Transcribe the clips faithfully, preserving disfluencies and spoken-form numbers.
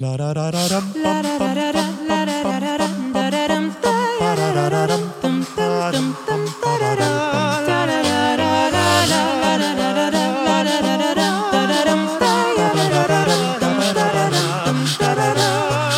La da da da dum bum bum bum bum bum bum bum bum ba da da da dum bum ba dum bum ba da dum bum da da da da da da da da da da da da da dum ba da da da dum dum da da dum dum da da da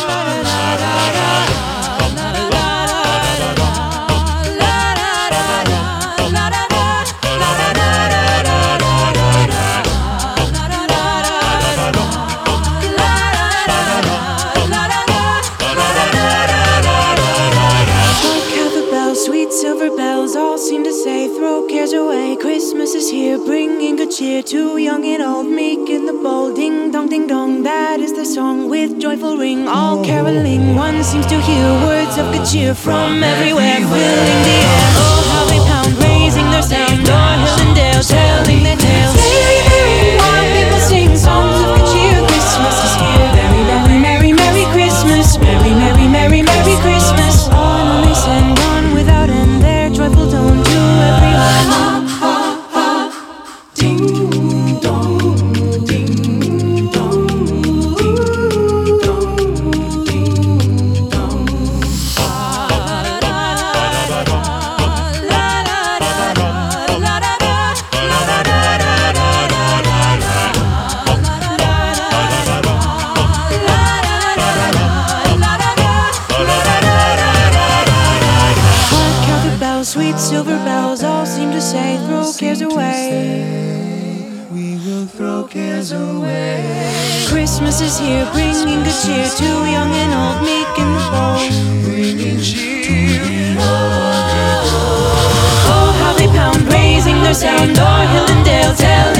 Sweet silver bells all seem to say, throw cares away. Christmas is here, bringing good cheer to young and old, meek and the bold. Ding dong, ding dong, that is the song with joyful ring. All caroling, one seems to hear words of good cheer from everywhere, filling the air. Oh, how they pound, raising their sound, o'er hill and dale, telling their tales. Merry, merry, while people sing songs of good cheer. Christmas is here, merry, merry, merry, merry Christmas. Merry, merry, merry, merry Christmas. On on they send on without end their joyful tone to everyone. Ha, ha, ha. Ding dong, ding dong, ding dong, ding dong. La da da da da, la da da da, la da da, la da da da da da da, la da da da da, la da da da da, la da da, la da da da. Hark, how the bells, sweet silver bells, all seem to say, throw cares away. We will throw cares away. Christmas is here, bringing good cheer to young and old, meek and the bold. Bringing cheer. Oh, how they pound, raising their sound, o'er hill and dale, tell